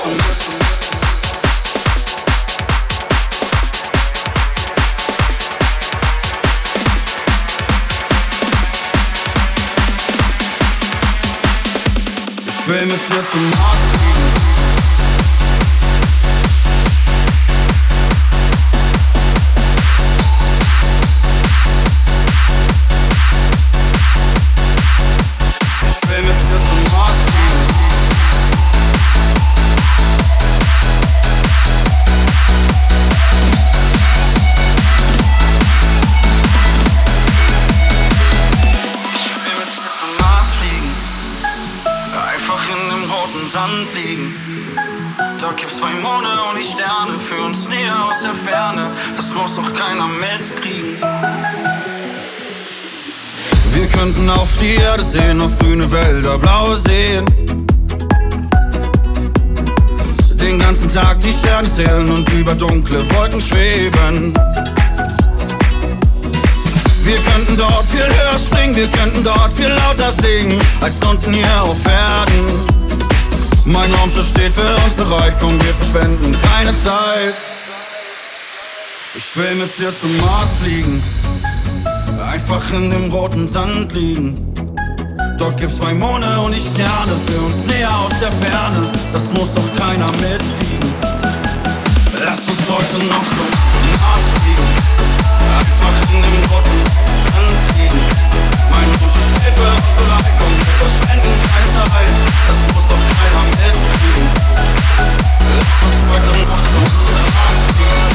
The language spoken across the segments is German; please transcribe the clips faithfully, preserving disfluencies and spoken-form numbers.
zum Ich will mit dir zum Mars fliegen. Ich will mit dir zum Mars fliegen. Ich will mit dir zum Mars fliegen. Einfach in dem roten Sand liegen. Da gibt's zwei Monde und die Sterne für uns näher aus der Ferne. Das muss doch keiner mitkriegen. Wir könnten auf die Erde sehen, auf grüne Wälder, blaue Seen. Den ganzen Tag die Sterne zählen und über dunkle Wolken schweben. Wir könnten dort viel höher springen, wir könnten dort viel lauter singen, als unten hier auf Erden. Mein Raumschiff steht für uns bereit, komm, wir verschwenden keine Zeit. Ich will mit dir zum Mars fliegen, einfach in dem roten Sand liegen. Dort gibt's zwei Monde und die Sterne für uns näher aus der Ferne. Das muss doch keiner mitkriegen. Lass uns heute noch zum Mars fliegen, einfach in dem roten Sand liegen. Mein Raumschiff steht für uns bereit, komm, wir verschwenden keine Zeit. Das muss doch keiner mitkriegen. Lass uns heute noch zum Mars fliegen.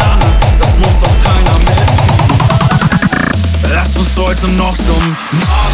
Heute noch zum Mars.